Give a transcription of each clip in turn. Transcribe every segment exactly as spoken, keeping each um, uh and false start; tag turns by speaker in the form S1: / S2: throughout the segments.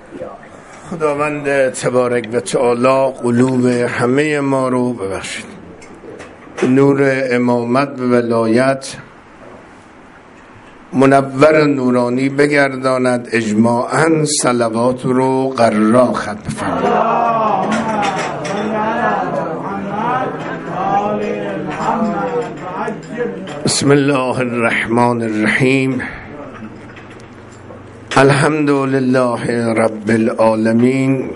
S1: خداوند تبارک و تعالی قلوب همه ما رو ببخشید، نور امامت و ولایت منور نورانی بگرداند، اجماعاً صلوات رو قرار ختم بفرمایید. بسم الله الرحمن الرحیم. الحمد لله رب العالمین،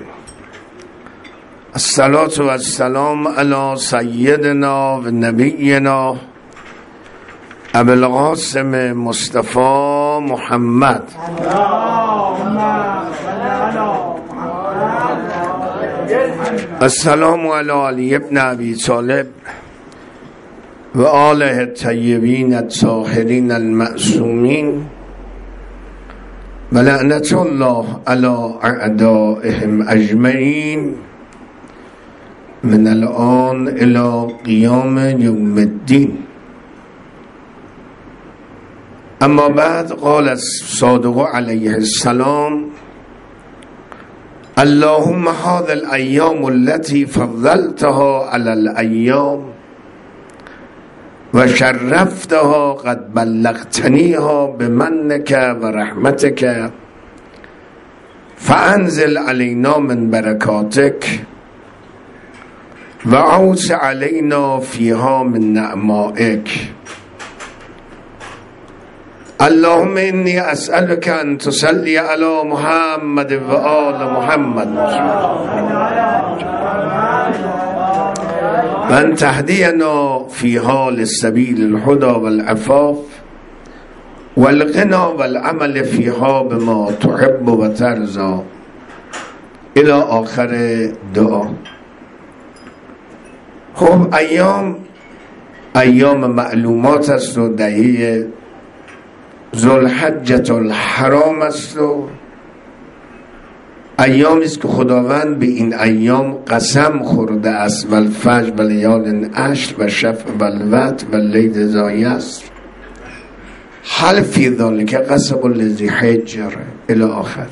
S1: الصلاة و السلام علی سیدنا و نبینا ابو القاسم مصطفی محمد. السلام علی علی ابن ابی طالب و آله الطیبین الطاهرین المعصومین و لعنت الله علی اعدائهم اجمعین من الان الی قیام یوم الدین. اما بعد، قال الصادق علیه السلام: اللهم هذه الایام التي فضلتها على الایام و شرفتها قد بلغتنیها بمنك و رحمتك فانزل علینا من برکاتک و اوس علینا فیها من نعمائک. اللهم انی اسألك ان تصلی علی محمد و آل محمد و ان تهدینا فیها لسبیل الهدى والعفاف والغنى والعمل فیها بما تحب و ترضى الى آخر دعا. خب، ایام ایام معلومات است و دهه ذوالحجة الحرام است و ایامی است که خداوند به این ایام قسم خورده است: والفجر و لیال عشر و شفع و الوتر و اللیل اذا یسر هل فی ذلک قسم لذی حجر الی آخر.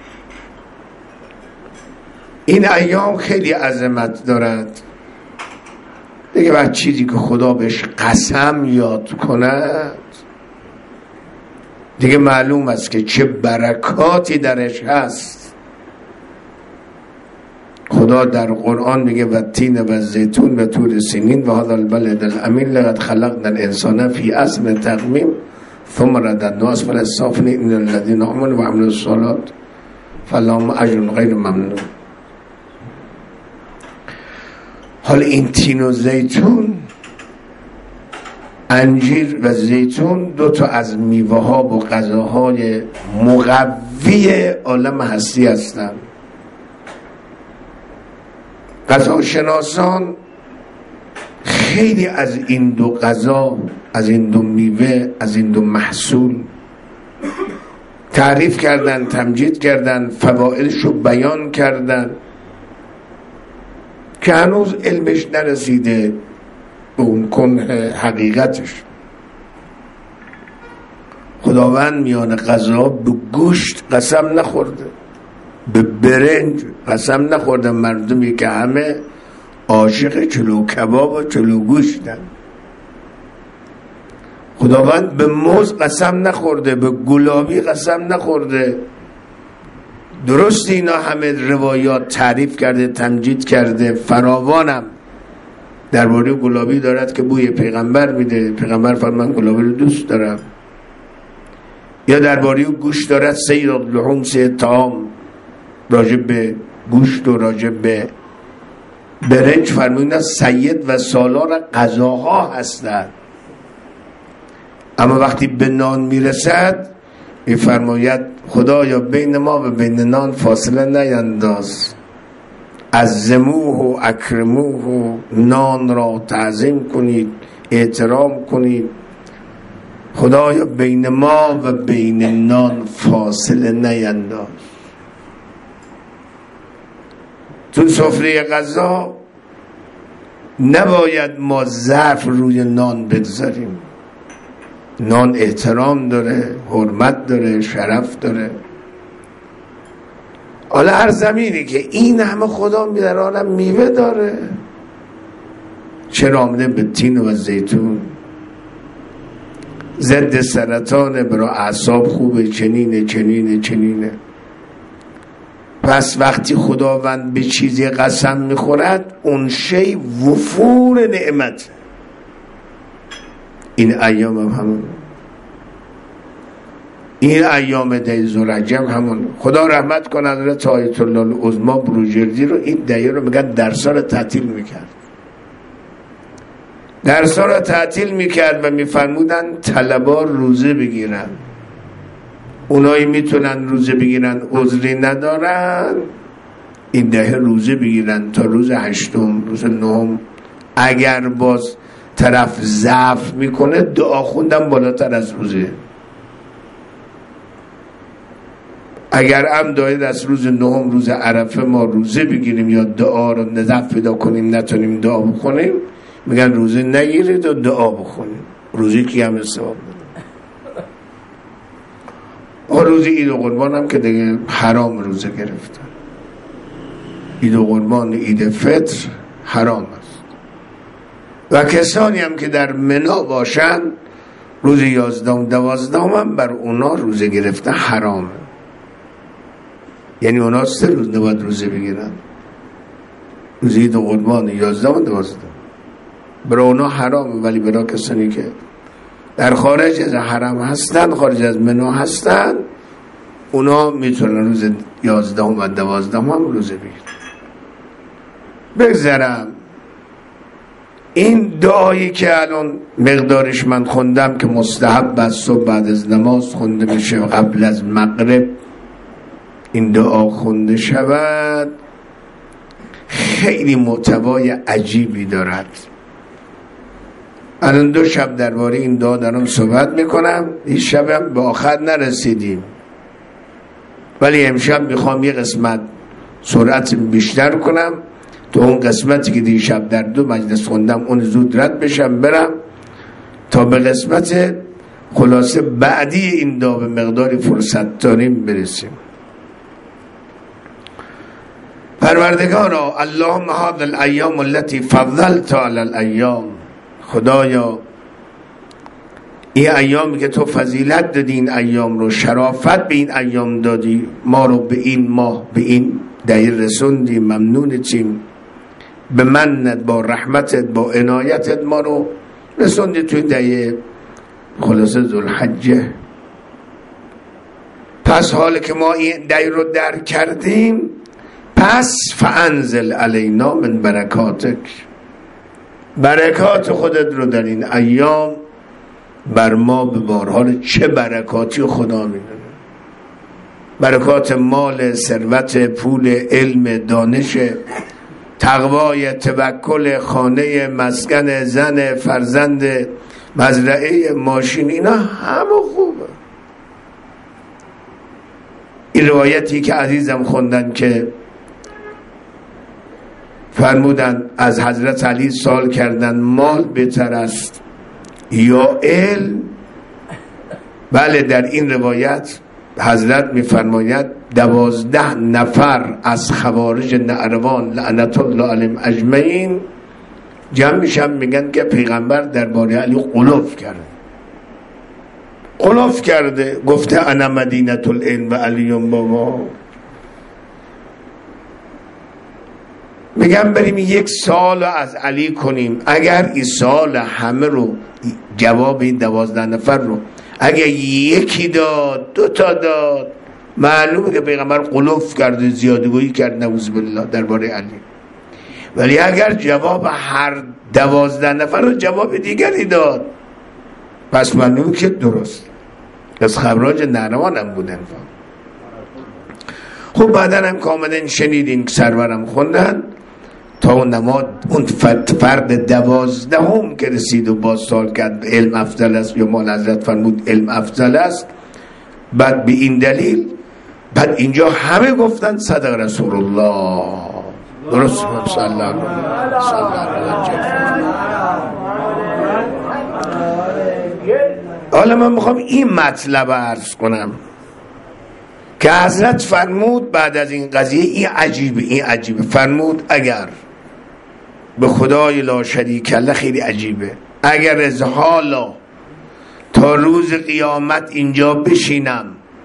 S1: این ایام خیلی عظمت دارد دیگه. بعد چیزی که خدا بهش قسم یاد کند دیگه معلوم است که چه برکاتی درش هست. خدا در قرآن میگه: و تین و زیتون و طور سینین و هذا البلد الامین لقد خلقنا الانسان فی احسن تقویم ثم رددناه اسفل السافلین ان الذین آمنوا و عملوا الصالحات فلهم اجر غیر ممنون. حال این تین و زیتون، انجیر و زیتون، دو تا از میوه ها و غذاهای مقوی عالم هستی هستند. غذاشناسان خیلی از این دو غذا، از این دو میوه، از این دو محصول تعریف کردن، تمجید کردن، فوائدش رو بیان کردن که هنوز علمش نرسیده به اون کنه حقیقتش. خداوند میان غذا به گوشت قسم نخورده، به برنج قسم نخورده، مردمی که همه عاشق چلو کباب و چلو گوشتن. خداوند به موز قسم نخورده، به گلابی قسم نخورده. درست اینا همه روایات تعریف کرده، تمجید کرده، فراوانم درباره گلابی دارد که بوی پیغمبر میده، پیغمبر فرمان گلابی رو دوست دارم. یا درباره گوش دارد سید اللحوم سید طعام، راجب به گوشت و راجب به برنج فرمودن سید و سالار غذاها هستند. اما وقتی به نان میرسد میفرماید خدایا بین ما و بین نان فاصله نینداز، عظموه و اکرموه و نان را تعظیم کنید، احترام کنید. خدایا بین ما و بین نان فاصله نینداز. تو سفره غذا نباید ما ظرف روی نان بگذاریم. نان احترام داره، حرمت داره، شرف داره. حالا هر زمینی که این همه خدا می در عالم میوه داره، چرا آمده به تین و زیتون، ضد سرطان، برای اعصاب خوبه، چنینه چنینه چنینه. پس وقتی خداوند به چیزی قسم میخورد اون شی وفور نعمت. این ایام هم همون، این ایام ده ذوالرجب همون. خدا رحمت کنه حضرت آیت الله العظما بروجردی رو، این دهه رو میگن درسا رو تعطیل میکرد، درسا رو تعطیل میکرد و میفرمودن طلبا روزه بگیرن. اونایی میتونن روزه بگیرن عذری ندارن، این دهه روزه بگیرن تا روز هشتم، روز نهم. اگر باز طرف ضعف میکنه دعا خوندن بالاتر از روزه. اگر هم دارید از روز نهم روز عرفه ما روزه بگیریم یا دعا رو نضعف پیدا کنیم نتونیم دعا بخونیم، میگن روزه نگیرید و دعا بخونیم. روزه کی هم ثواب بده. و روزی عید و قربان هم که دیگه حرام روزه گرفتن. عید و قربان، عید فطر حرام است. و کسانی هم که در منی باشن روز یازدهم دوازدهم هم بر اونا روزه گرفتن حرامه. یعنی اونا سه روز نباید روزه بگیرن، روز عید و قربان، یازدهم دوازدهم برای اونا حرامه. ولی برای کسانی که در خارج از حرم هستن، خارج از منی هستن، اونا میتونن روز یازدهم و دوازدهم هم روزه بگیرن. بگذرم این دعایی که الان مقدارش من خوندم که مستحب است صبح بعد از نماز خونده میشه، قبل از مغرب این دعا خونده شود، خیلی محتوای عجیبی دارد. الان دو شب درباره این دعا دارم صحبت میکنم، این شب هم به آخر نرسیدیم، ولی امشب میخوام یه قسمت سرعت بیشتر کنم تو اون قسمتی که دی شب در دو مجلس خوندم اون زود رد بشم برم تا به قسمت خلاصه بعدی این دعا به مقداری فرصت داریم برسیم. پروردگارا اللهم هذه الایام التي فضلت على الایام، خدایا این ایامی که تو فضیلت دادی این ایام رو، شرافت به این ایام دادی، ما رو به این ماه به این دهه رسوندی، ممنونتیم. به منت، با رحمتت، با عنایتت ما رو رسوندی توی دهه خلاصه ذوالحجه. پس حال که ما این دهه رو درک کردیم، پس فانزل علینا من برکاتک، برکات خودت رو در این ایام بر ما ببار. حال چه برکاتی خدا میدونه، برکات مال، ثروت، پول، علم، دانش، تقوای، توکل، خانه، مسکن، زن، فرزند، مزرعه، ماشین، اینا همه خوبه. این روایتی که عزیزم خوندن که فرمودن از حضرت علی سوال کردن مال بهتر است یا علم؟ بله، در این روایت حضرت میفرماید دوازده نفر از خوارج نعروان لعنت الله علیهم اجمعین جمع میشن میگن که پیغمبر درباره علی غلوف کرده، غلوف کرده، گفته انا مدینه العلم و علی بابا. میگم بریم یک سال از علی کنیم، اگر این سال همه رو جواب این دوازده نفر رو اگر یکی داد، دو تا داد، معلومه که پیغمبر غلوف کرده، زیادگویی کرد نعوذ بالله درباره علی. ولی اگر جواب هر دوازده نفر رو جواب دیگری داد، پس معلومه که درست از خراج نهروان هم بودن. خب بعدا هم کاملا شنیدین که سرورم خوندن تا اون نماز اون فرد دوازدهم که رسید و باز سال کرد علم افضل است یا مال، حضرت فرمود علم افضل است. بعد به این دلیل بعد اینجا همه گفتن صدق رسول الله، درست صلی الله علیه. حالا من میخوام این مطلب عرض کنم که حضرت فرمود بعد از این قضیه، این عجیبه این عجیبه فرمود اگر به خدای لا شریک له، خیلی عجیبه، اگر از حالا تا روز قیامت اینجا بشینم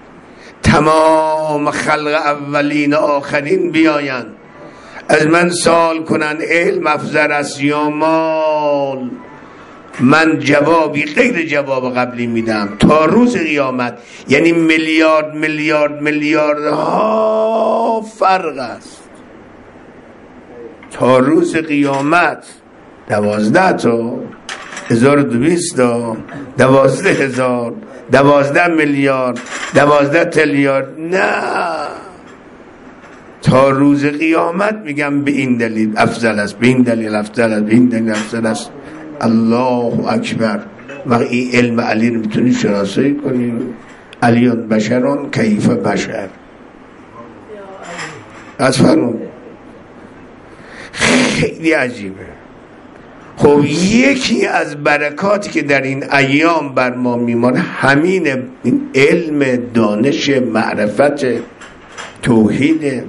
S1: تمام خلق اولین آخرین بیاین از من سوال کنن علم افضل است یا مال، من جوابی غیر جواب قبلی میدم تا روز قیامت. یعنی میلیارد میلیارد میلیارد ها فرق است تا روز قیامت. دوازده تا هزار و دویست تا دوازده هزار دوازده میلیارد دوازده تریلیارد، نه تا روز قیامت میگم به این دلیل افضل است، به این دلیل افضل است، به این دلیل افضل است. الله اکبر. و این علم علی رو میتونی شناسایی کنی، علیان بشران کیف بشر. از فرمون خیلی عجیبه. خب یکی از برکاتی که در این ایام بر ما میمانه همین این علم، دانش، معرفت، توحید.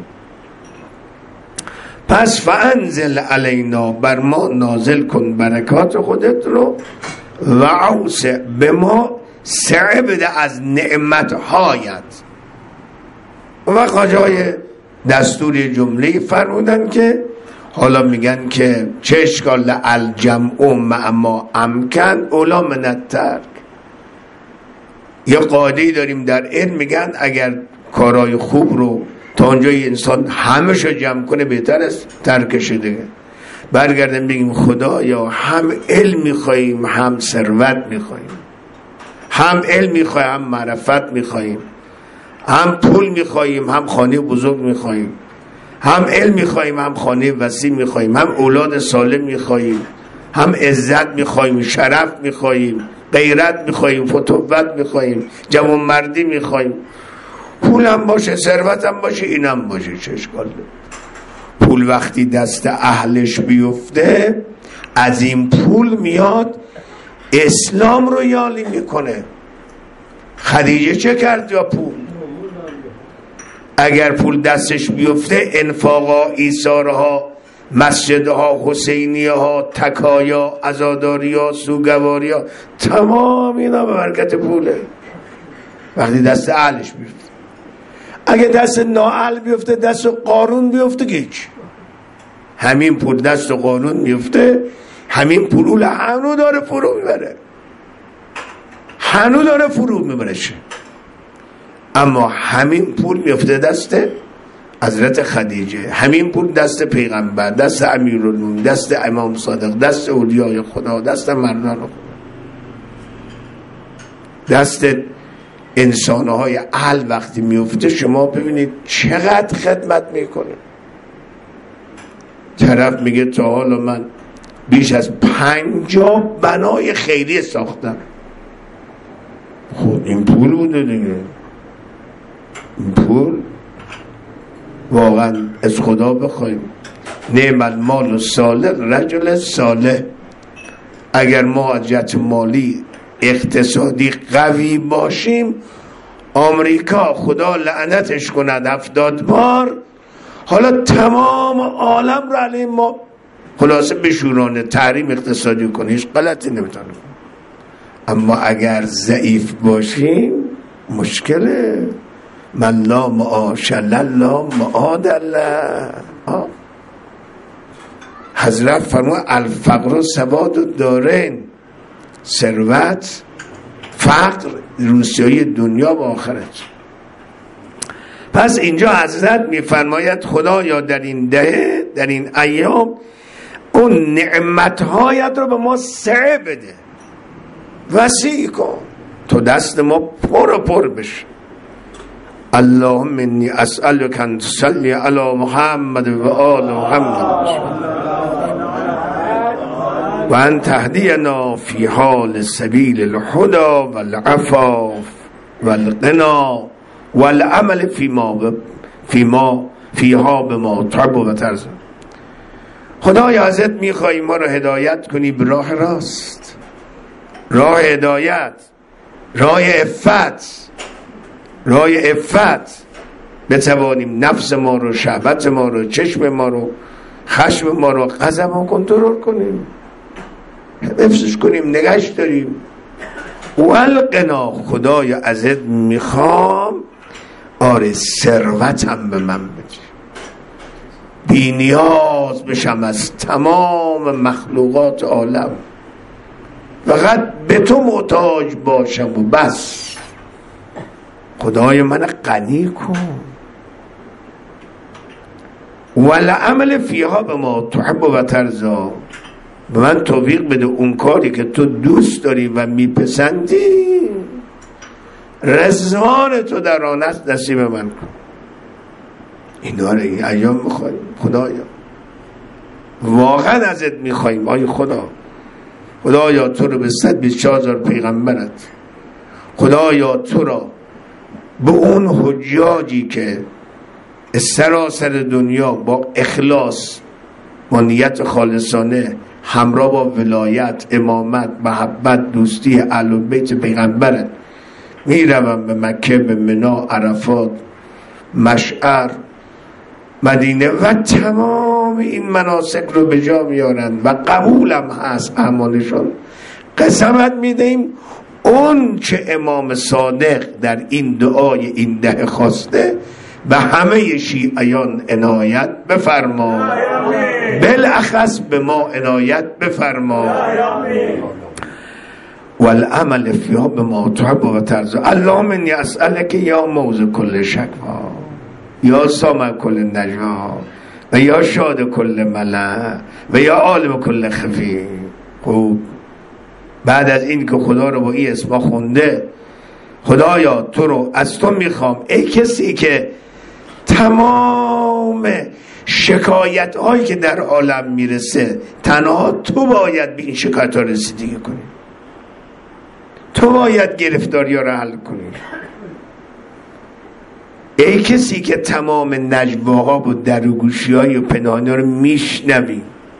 S1: پس فانزل علینا، بر ما نازل کن برکات خودت رو، و اوسع به ما سعه بده از نعمتهایت. و خواجه دستور جمله فرمودن که حالا میگن که چه اشکال الجمع مع ما امکن اولا من الترک. یه قاعده‌ای داریم در علم، میگن اگر کارهای خوب رو تا اونجای انسان همشو جمع کنه بهتر است ترکش دیگه. برگردیم بگیم خدایا هم علم میخواییم هم ثروت میخواییم، هم علم میخواییم هم معرفت میخواییم، هم پول میخواییم هم خانه بزرگ میخواییم، هم علم میخواییم هم خانه وسیع میخواییم، هم اولاد سالم میخواییم، هم عزت میخواییم، شرف میخواییم، غیرت میخواییم، فتوت میخواییم، جوان مردی میخواییم. پول هم باشه، ثروت هم باشه، اینم باشه، چه اشکال داره. پول وقتی دست اهلش بیفته از این پول میاد اسلام رو یالی میکنه. خدیجه چه کرد یا پول؟ اگر پول دستش بیفته انفاقا، ایثارها، مسجدها، حسینیها، تکایا، عزاداریا، سوگواریا، تمام اینا به برکت پوله وقتی دست اهلش بیفته. اگه دست نااهل بیفته، دست قارون بیفته که هیچ. همین پول دست قارون بیفته، همین پول هنو داره فرو میبره، هنو داره فرو میبرشه. اما همین پول میفته دست حضرت خدیجه، همین پول دست پیغمبر، دست امیرالمومنین، دست امام صادق، دست اولیای خدا، دست مردان خدا، دست انسانهای اهل وقتی میفته شما ببینید چقدر خدمت میکنه. طرف میگه تا حالا من بیش از پنجاه بنای خیریه ساختم. خب این پول بوده دیگه. این پول واقعا از خدا بخوایم نعم المال الصالح رجل صالح. اگر ما از جهت مالی اقتصادی قوی باشیم، آمریکا خدا لعنتش کند هفتاد بار، حالا تمام عالم رو علیه ما خلاصه بشورانه، تحریم اقتصادی کنه، هیچ غلطی نمیتونه. اما اگر ضعیف باشیم مشکله. من لا معاش لا معاد الله. حضرت فرمود الفقر سواد الدارین، ثروت فقر روسیای دنیا و آخرت. پس اینجا حضرت میفرماید خدایا در این دهه، در این ایام اون نعمتهایت رو به ما سعه بده، وسیع کن تو دست ما پر و پر بشه. اللهم انی اسألک ان تصلی علی محمد و آل محمد و ان تهدینا فی حال سبیل الهدى والعفاف والغنا والعمل فيما فيما فيها بما تحب و ترضى. خدای ازت میخوای ما رو هدایت کنی به راه راست، راه هدایت، راه عفت، راه عفت، بتوانیم نفس ما رو، شهوت ما رو، چشم ما رو، خشم ما رو، غضب رو کنترل کنیم، حفظش کنیم، نگهش داریم. والقنا، خدای ازت میخوام آره ثروتم به من بده، بی نیاز بشم از تمام مخلوقات عالم، فقط به تو محتاج باشم و بس. خدای من غنی کن. والعمل فیها به ما تحب و ترضا، به من توفیق بده اون کاری که تو دوست داری و میپسندی، رضوان تو در آن است، نصیب من کن. اینا رو این ایام میخوایم خدایا، واقعا ازت میخوایم. آی خدا، خدایا تو رو به صد بیست و چهار هزار پیغمبرت، خدایا تو را به اون حجاجی که سراسر دنیا با اخلاص، با نیت خالصانه، همراه با ولایت، امامت، محبت، دوستی اهل بیت پیغمبرت میروم به مکه، به منی، عرفات، مشعر، مدینه و تمام این مناسک رو به جا میارن و قبولم هست اعمالشون، قسمت میدهیم اون چه امام صادق در این دعای این ده خواسته به همه شیعیان عنایت بفرما، بالاخص به ما عنایت بفرما. والعمل فیها به ما تحب و ترضا. اللهم انی اسألک یا موضع کل شکوا، یا سامع کل نجوا، و یا شاد کل ملع، و یا عالم کل خفی. خوب، بعد از این که خدا رو با این اسما خونده، خدایا تو رو از تو میخوام، ای کسی که تمام شکایت هایی که در عالم میرسه تنها تو باید به این شکایت ها رسیدگی کنی، تو باید گرفتاری ها رو حل کنی. ای کسی که تمام نجواها و دروگوشی های و پنهانی ها رو میشنوی،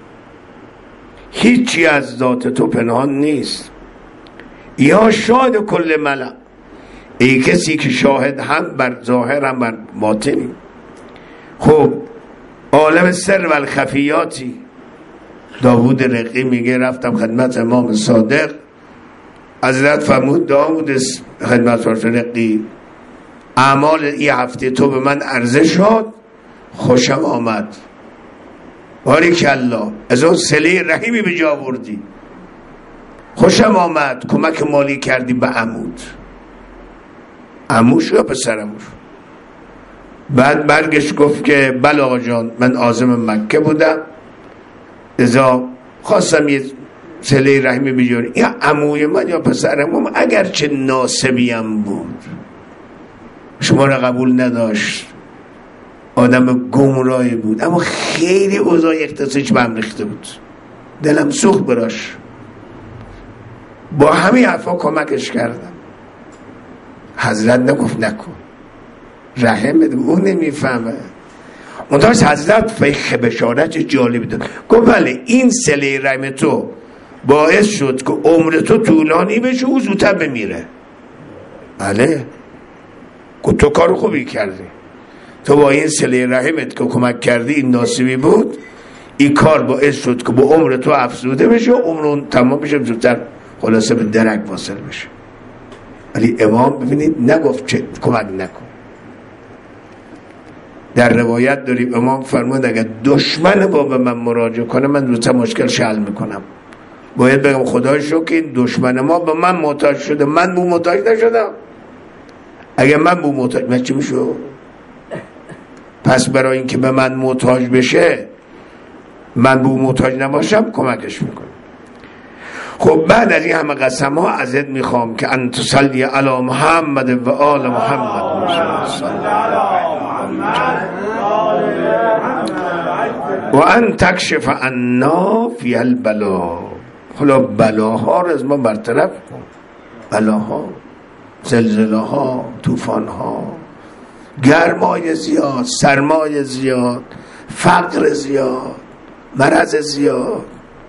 S1: هیچی از ذات تو پنهان نیست. یا شاهد کل ملع، ای کسی که شاهد هم بر ظاهر هم بر باطنی. خب عالم سر و الخفیاتی. داوود رقی میگه رفتم خدمت امام صادق، حضرت فرمود داوود خدمت رقی، اعمال این هفته تو به من عرضه شد، خوشم آمد، باریکالله، از اون صله رحیمی به جا آوردی، خوشم آمد، کمک مالی کردی به عمود، عموش یا پسر عموش. بعد برگشت گفت که بله آقا جان، من عازم مکه بودم، ازا خواستم یه صله رحمی بجوری. یا عموی من یا پسر عموم اگرچه ناسبیم بود، شما را قبول نداشت، آدم گمراهی بود، اما خیلی اوضاع اقتصادیش به هم ریخته بود، دلم سوخت براش، با همین حرفا کمکش کردم. حضرت نگفت نکن، رحم بده، اون نمیفهمه. منتهاش حضرت فیخ بشارت جالب داد، گفت بله این صله رحم تو باعث شد که عمر تو طولانی بشه و زودتر بمیره. بله، گفت تو کار خوبی کردی، تو با این صله رحمت که کمک کردی، این ناصبی بود، این کار باعث شد که با عمر تو افزوده بشه و عمر اون تمام بشه، زودتر خلاصه به درک واصل بشه. ولی امام ببینید نگفت چه کمک نکن. در روایت داریم امام فرمود اگر دشمن با به من مراجعه کنه، من زودتر مشکل حل میکنم. باید بگم خدای شکر که این دشمن ما به من محتاج شده، من به محتاج نشدم. اگر من به محتاج، من چی میشه؟ پس برای اینکه به من محتاج بشه، من به محتاج نباشم، کمکش میکنم. خب بعد از این همه قسم ها ازت میخوام که ان تصلی علی محمد و آل محمد و ان تکشف عنا فی البلا. حالا بلاها رو از ما برطرف کن، بلاها، زلزله ها، طوفان ها، گرمای زیاد، سرمای زیاد، فقر زیاد، مرض زیاد.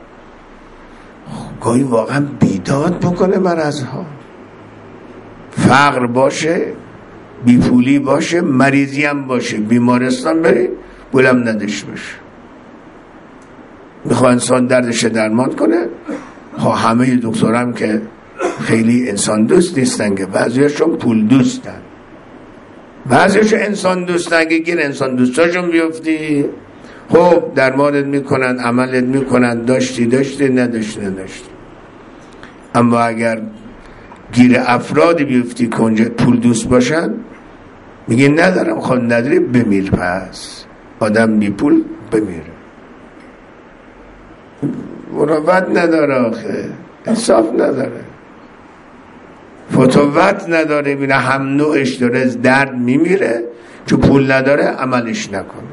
S1: گاهی واقعا بیداد بکنه مرض ها. فقر باشه، بی پولی باشه، مریضی هم باشه، بیمارستان بری پولم نداشته باشه. میخواه انسان دردش درمان کنه. ها همه دکترام که خیلی انسان دوست نیستن، که بعضیاشون پول دوستن، بعضیاشون انسان دوستن که گیر انسان دوستاشون بیفتی، خب درمانت میکنن، عملت میکنن، داشتی داشتی نداشتی نداشتی. اما اگر گیر افرادی بیفتی که اونجا پول دوست باشن، میگه ندارم، خود نداری بمیر. پس آدم بی پول بمیره. مروت نداره، آخه انصاف نداره، فتوت نداره. بینه هم نوعش داره از درد میمیره، چون پول نداره عملش نکنه،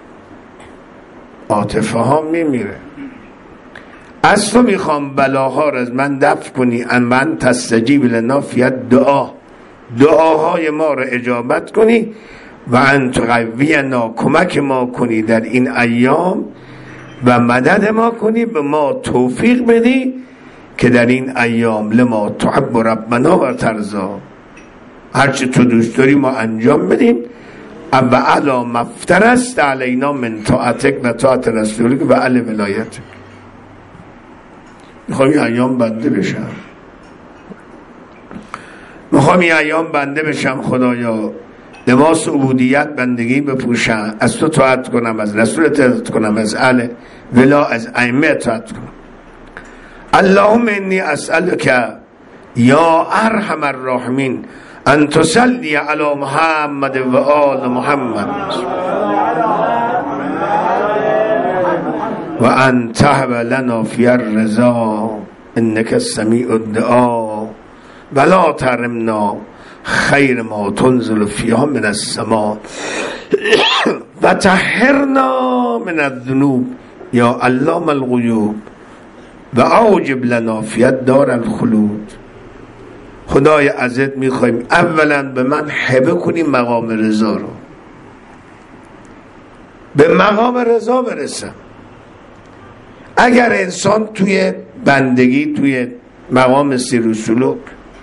S1: عاطفه ها میمیره. از تو میخوام بلاها را از من دفع کنی، ان من تستجیب لنا فی دعا، دعاهای ما را اجابت کنی، و ان تقوینا، کمک ما کنی در این ایام و مدد ما کنی، به ما توفیق بدی که در این ایام لما تحب ربنا و ترضا، هرچی تو دوست داری ما انجام بدیم. و علا مفتر است علینا من طاعتک و طاعت رسولک و علی ولایتک. میخوام این ایام بنده بشم، میخوام این ایام بنده بشم خدایا، لباس عبودیت بندگی بپوشم، از تو طاعت کنم، از رسول طاعت کنم، از اهل ولا از ائمه طاعت کنم. اللهم انی اسألک یا ارحم الراحمین ان تصلی علی محمد و آل محمد و ان تهب لنا فی الرضا انک السمیع الدعا ولا تحرمنا خیر ما تنزل فیها من السماء و طهرنا من الذنوب یا علام الغیوب و اوجب لنا فی الدار الخلود. خدای ازت میخوایم اولا به من هبه کنی مقام رضا رو، به مقام رضا برسم. اگر انسان توی بندگی، توی مقام سیر و سلوک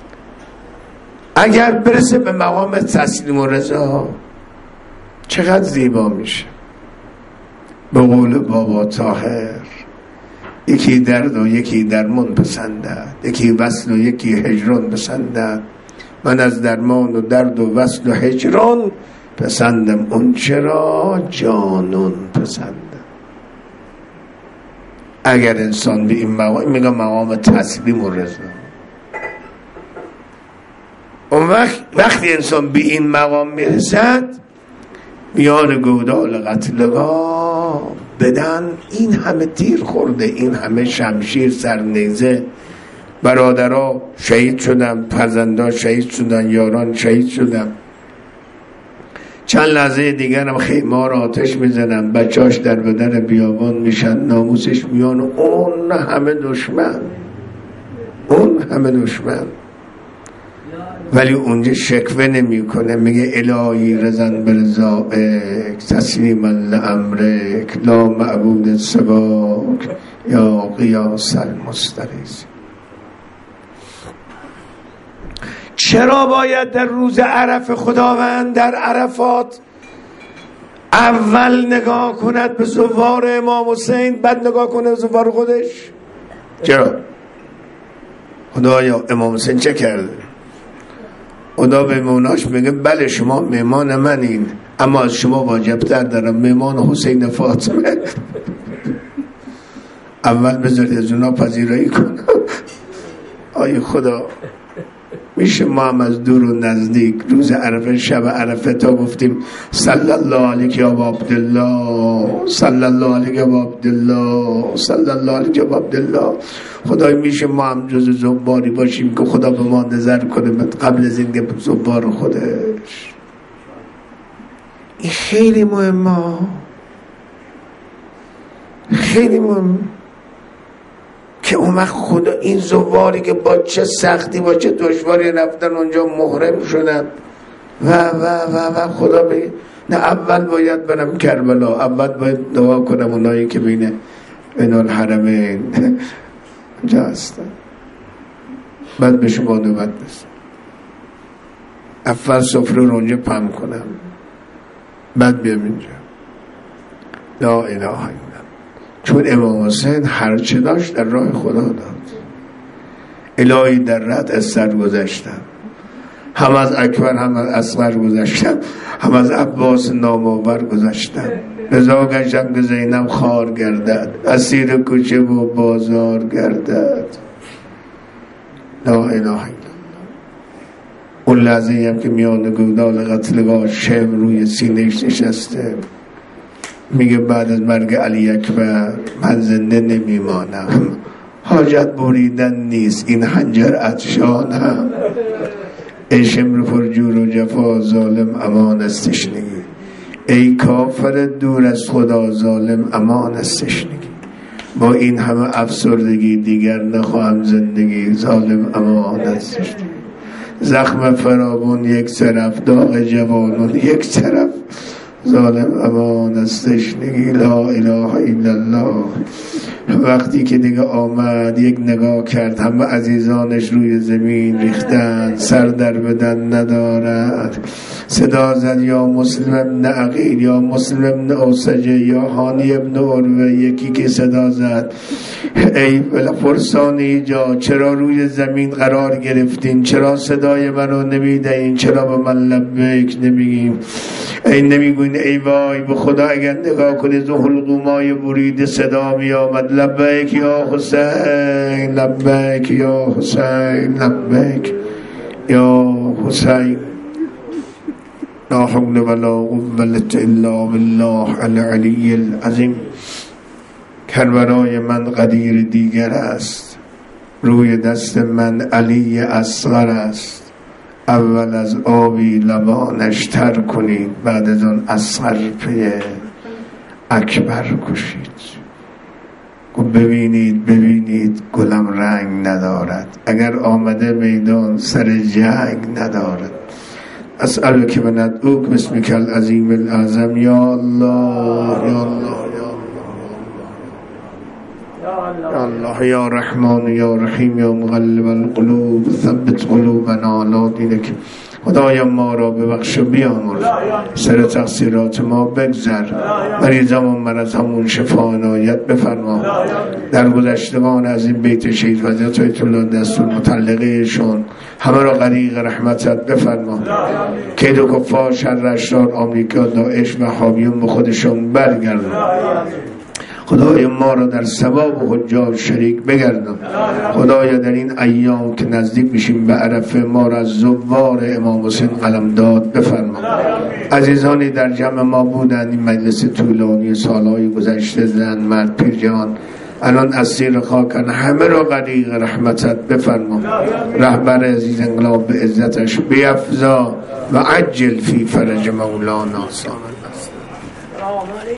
S1: اگر برسه به مقام تسلیم و رضا، چقدر زیبا میشه. به قول بابا طاهر، یکی درد و یکی درمان پسندد، یکی وصل و یکی هجران پسندد، من از درمان و درد و وصل و هجران پسندم اون چرا جانون پسندم. اگر انسان به این مقام، میگم مقام تسلیم و رضا، اون وقت وقتی انسان به این مقام میرسد، میان گودال قتلگاه بدن این همه تیر خورده، این همه شمشیر سرنیزه، برادرها شهید شدن، فرزندان شهید شدن، یاران شهید شدن. چند لحظه دیگر هم خیمه را آتش میزنن، بچهاش در بدر بیابان میشن، ناموسش میان اون همه دشمن، اون همه دشمن، ولی اونجا شکوه نمی کنه، میگه الهی رضا برضایک تسلیما لامرک لا معبود سواک یا قیاس المستریز. چرا باید در روز عرف خداوند در عرفات اول نگاه کند به زوار امام حسین، بعد نگاه کنه به زوار خودش؟ چرا؟ خدایا امام حسین چه کرده؟ خدا به مهماناش میگه بله شما مهمان منین، اما از شما واجبتر دارم، مهمان حسین فاطمه. اول بذارید از اونا پذیرایی کنم. آی خدا، میشه ما هم از دور و نزدیک روز عرفه، شب عرفه تا گفتیم صلی الله علیک یا عبدالله، صلی الله علیک یا عبدالله، صلی الله علیک یا عبدالله. خدای میشه ما هم جز زباری باشیم که خدا به ما نظر کنه قبل از این که زبار خودش. این خیلی مهمه، خیلی مهم که اون وقت خدا این زواری که با چه سختی با چه دشواری رفتن اونجا محرم شدن و و و و خدا بگه نه اول باید برم کربلا، اول باید دعا کنم اونایی که بین بین الحرمین اونجا هستن، بعد به شما نوبت بسن. اول سفره رو اونجا پهن کنم، بعد بیام اینجا. لا اله الا الله. چون امام حسین هر چه داشت در راه خدا داد. الهی در رد از سر گذشتم، هم از اکبر هم از اصغر گذشتم، هم از عباس نامآور گذشتم، رضا گشتم که زینب خوار گردد، اسیر کوچه و بازار گردد. لا اله الا الله. اون لحظه هم که میان گودال قتلگاه شم روی سینهش نشسته میگه بعد از مرگ علی اکبر من زنده نمیمانم، حاجت بریدن نیست این حنجر عطشانم. ای شمر پرجور و جفا ظالم امان از تشنگی، ای کافر دور از خدا ظالم امان از تشنگی. با این همه افسردگی دیگر نخواهم زندگی، ظالم امان از تشنگی. زخم فراوان یک طرف، داغ جوانان یک طرف، ظالم امان از تشنگی. لا اله الا الله. وقتی که دیگه آمد یک نگاه کرد، همه عزیزانش روی زمین ریختن، سر در بدن ندارد. صدا زد یا مسلم ابن عقیل، یا مسلم ابن اوسجه، یا هانی ابن عروه. یکی که صدا زد ای فرسانی جا، چرا روی زمین قرار گرفتین؟ چرا صدای منو نمیدهین؟ چرا به من لبیک نمیگیم؟ ای نمیگوین ای وای به خدا اگر نگاه کنید زو حلقومای برید صدا می آمد لبیک یا حسین، لبیک یا حسین، لبیک یا حسین. لا حول ولا قوة الا بالله العلی العظیم. کربلای من قدیر دیگر است، روی دست من علی اصغر است. اول از آبی لبانش تر کنید، بعد از آن اصغر پی اکبر کشید. ببینید ببینید گلم رنگ ندارد، اگر آمده میدان سر جنگ ندارد. اسألک و ندعوک باسمک العظیم الاعظم. یا الله یا الله یا الله یا رحمان یا رحیم یا مقلب القلوب ثبت قلوبنا علی دینک. خدایا ما را ببخش و بیامرز، سر تقصیرات ما بگذر، مریضمون مرضمون شفا عنایت بفرما. در گذشتگان از این بیت شهید حضرت آیت الله دستور مطلقهشون همه را غریق رحمتت بفرما. کید و کفار شر اشرار آمریکا داعش و حامیون به خودشون برگردن. خدای ما را در ثواب و حجاج شریک بگردان. خدایا در این ایام که نزدیک میشیم به عرفه ما را از زوار امام حسین قلمداد بفرما. عزیزانی در جمع ما بودند این مجلس طولانی سالهای گذشته، زن مرد پیر جوان الان اسیر خاکن، همه را غریق رحمتت بفرما. رهبر عزیز انقلاب به عزتش بیفزا و عجل فی فرج مولانا.